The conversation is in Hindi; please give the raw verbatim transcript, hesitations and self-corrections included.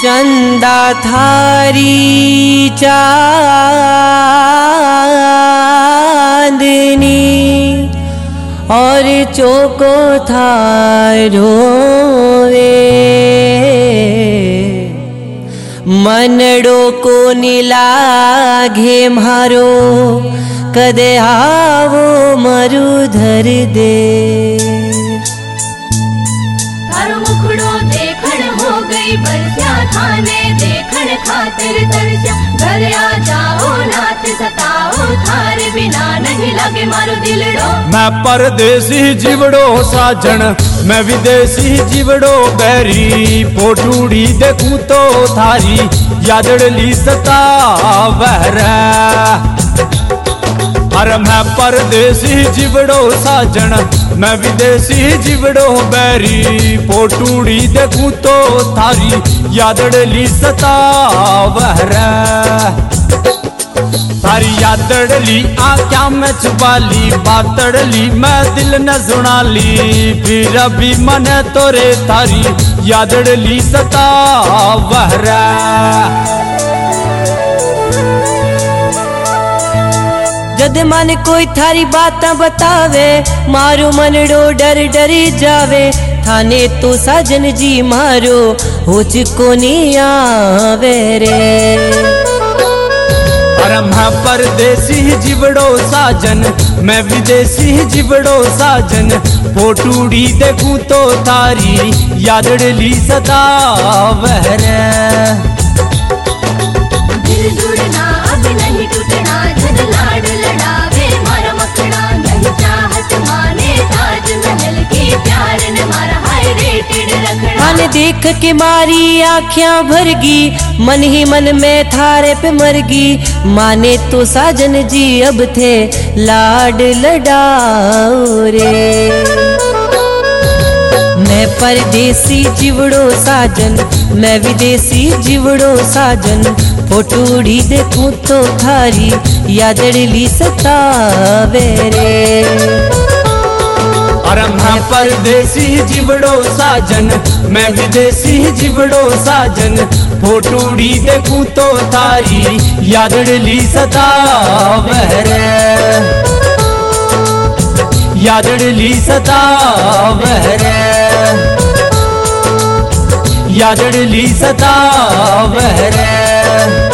चंदा थारी चांदनी और चौको थारो मनड़ो को नीलाघे मारो कदे आवो मरुधर दे। थारो मुखड़ो देखण हो गई बरस्या थाने देखण खातिर तरस्या घर आ जाओ नाथ सताओ थारे बिना नहीं लगे मारो दिलड़ो। मैं परदेसी जीवड़ो साजन मैं विदेशी जीवड़ो बैरी पोटूड़ी देखूं तो थारी यादड़ली सतावर। अरे मैं परदेसी जीवड़ो साजन मैं विदेशी जीवड़ो बैरी पोटूड़ी देखूं तो थारी यादड़ली सतावर। थारी यादड़ली आँख्या में छुपाली बातड़ली मैं दिल न सुनाली फिर अभी मन तोरे थारी यादड़ली सतावर। जद मन कोई थारी बात बतावे मारो मनड़ो डर डरी जावे थाने तो साजन जी मारो होच को नहीं आवे रे। अरे मैं परदेसी जीवड़ो साजन मैं विदेशी जीवड़ो साजन फोटूड़ी देखूं तो थारी यादड़ली सतावर। दिल जुड़ना अब नहीं टूटना जद लाड लड़ावे मारा मखना नहीं चाहत माने ताजमहल की प्यार ने मारा हाय रेटेड रखना। मन देख के मारी आँखियां भरगी मन ही मन में थारे पे मरगी माने तो साजन जी अब थे लाड लड़ाओ रे। मैं परदेसी जीवड़ो साजन मैं विदेशी जीवड़ो साजन फोटूड़ी देखूं तो थारी यादड़ली सतावे रे। अरे मैं परदेसी जीवड़ो साजन मैं विदेशी जीवड़ो साजन फोटूड़ी देखूं तो थारी यादड़ली सतावर। यादड़ली सतावर यादड़ली सतावर।